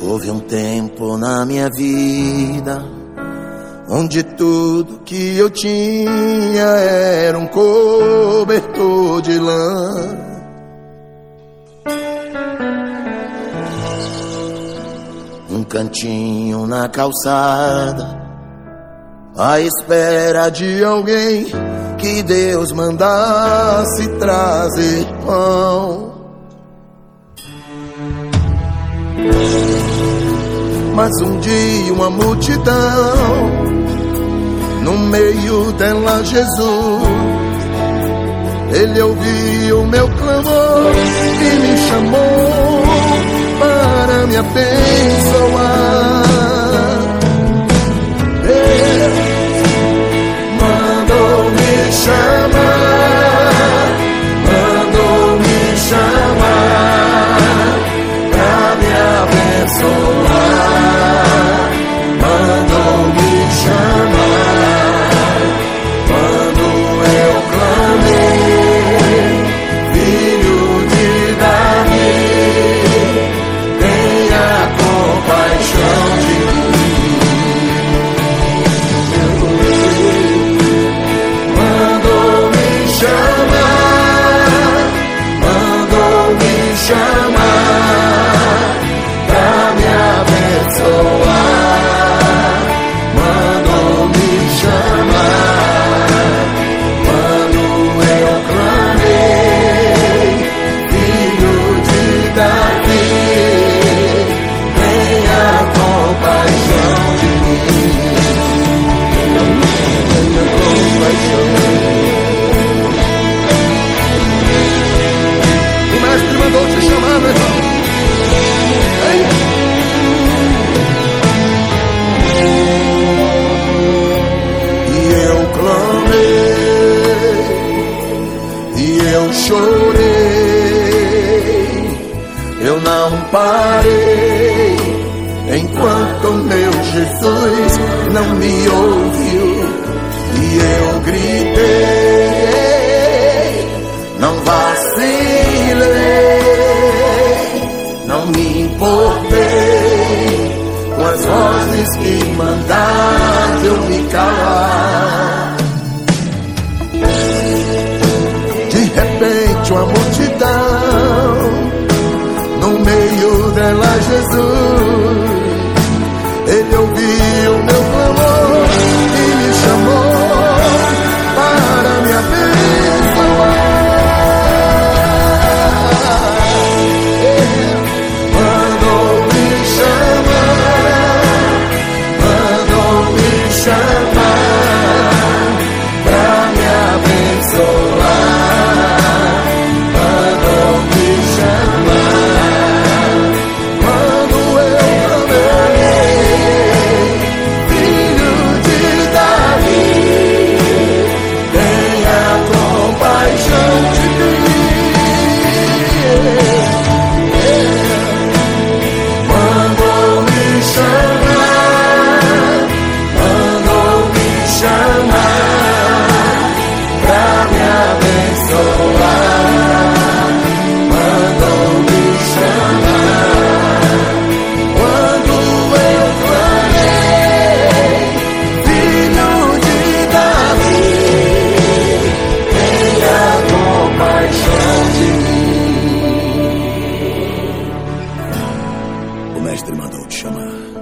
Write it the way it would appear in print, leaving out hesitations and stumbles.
Houve um tempo na minha vida onde tudo que eu tinha era um cobertor de lã. Um cantinho na calçada, à espera de alguém que Deus mandasse trazer pão. Mas um dia uma multidão, no meio dela Jesus, Ele ouviu o meu clamor e me chamou para me abençoar. Deus mandou me chamar, mandou me chamar para me abençoar. Mandou me chamar quando eu clamei, filho de Davi, tenha compaixão de mim. Mandou me chamar, mandou me chamar pra me abençoar. Eu chorei, eu não parei, enquanto meu Jesus não me ouviu. E eu gritei, não vacilei, não me importei com as vozes que mandaram eu me calar. De repente uma multidão, no meio dela Jesus, Ele ouviu o meu clamor e me chamou para me abençoar. Mandou me chamar, mandou me chamar para me abençoar. O mestre mandou te chamar.